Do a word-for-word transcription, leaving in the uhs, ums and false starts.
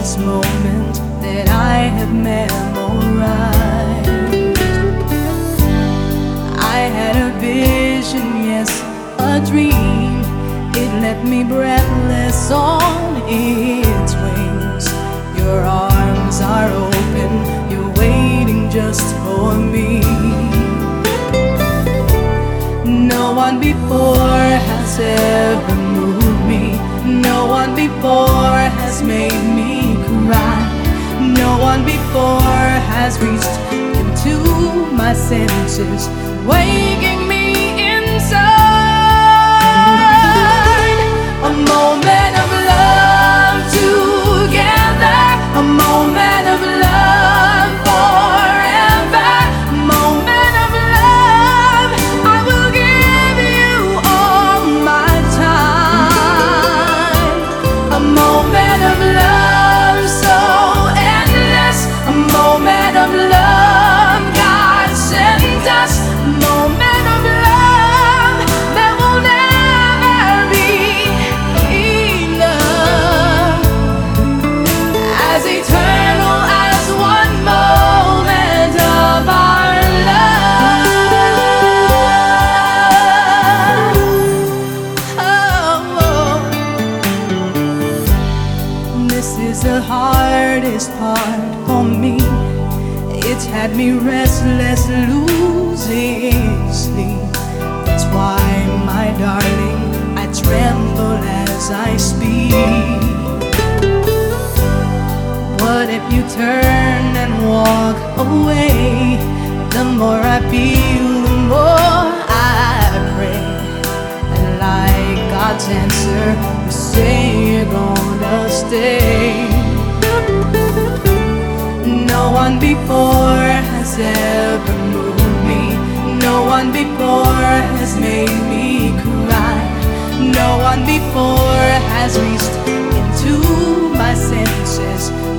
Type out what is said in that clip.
this moment that I have memorized. I had a vision, yes, a dream. It left me breathless on its wings. Your arms are open, you're waiting just for me. No one before has ever moved me. No one before has made me cry. No one before has reached into my senses, waking me inside. A moment of love together, a moment of love forever, a moment of love. I will give you all my time. A moment of love so endless, a moment of love God sent us, a moment of love that will never be enough, as eternal as one moment of our love. Oh, this is the hardest part for me. It's had me restless, losing sleep. That's why, my darling, I tremble as I speak. What if you turn and walk away? The more I feel, the more I pray. And like God's answer, you say you're gonna stay. No one before has ever moved me. No one before has made me cry. No one before has reached into my senses,